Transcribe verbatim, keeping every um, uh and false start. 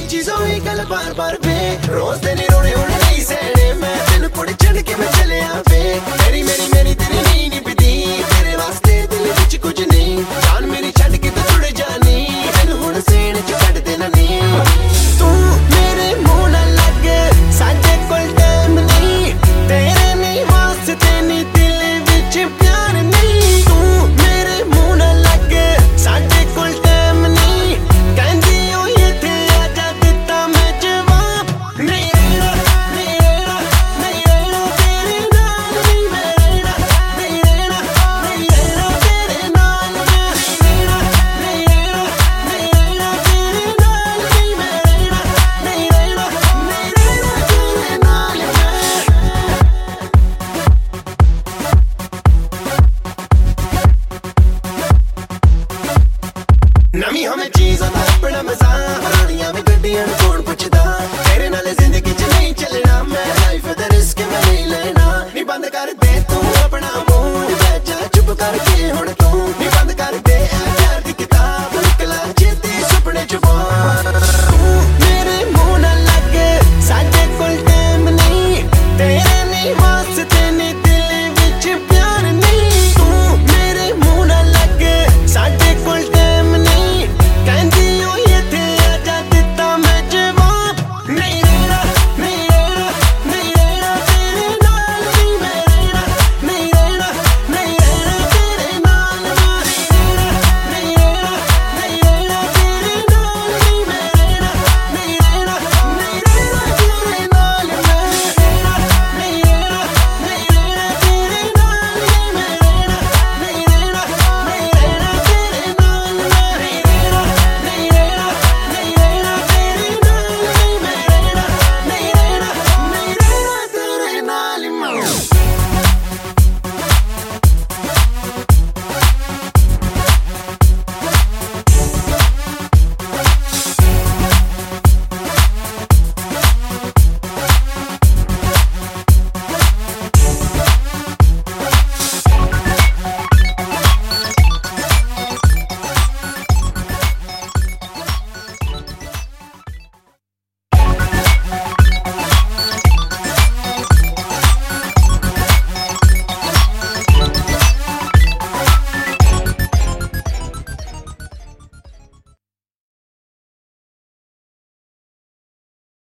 चीजों ही गल बार बार वे रोज दिन रोने हुण नहीं सहने मैं तेन कुड़ चढ़ के मैं चले आवे मेरी मेरी मेरी तेरी नी नी पदी तेरे वास्ते दिल विच कुछ नहीं जान मेरी छड़ के तू जुड़ जानी तेन हुण सेण च कट देना नी तू मेरे मुंह ना लग साडे कोल टाइम नहीं तेरे नहीं वास्ते नी दिल विच प्यार नहीं तू मेरे मुंह ना लग साडे कोल टाइम नहीं कहंदी ओ इत्थे आजा दित्ता मैं जवाब नहीं रहना नहीं रहना नहीं रहना तेरे नाल नहीं मैं रहना नहीं रहना नहीं रहना तेरे नाल मैं नहीं रहना नहीं रहना नहीं रहना तेरे नाल नहीं मैं रहना नहीं रहना नहीं रहना तेरे नाल नवी हमें चीज़ों दा अपना मजा पुरानियां में गड्डियां नूं कौन पुछदा तेरे नाल जिंदगी च नहीं चलना मैं लाइफ दा रिस्क मैं नहीं लेना नी बंद कर दे तू अपना मुंह बैठ जा चुप करके हुण तू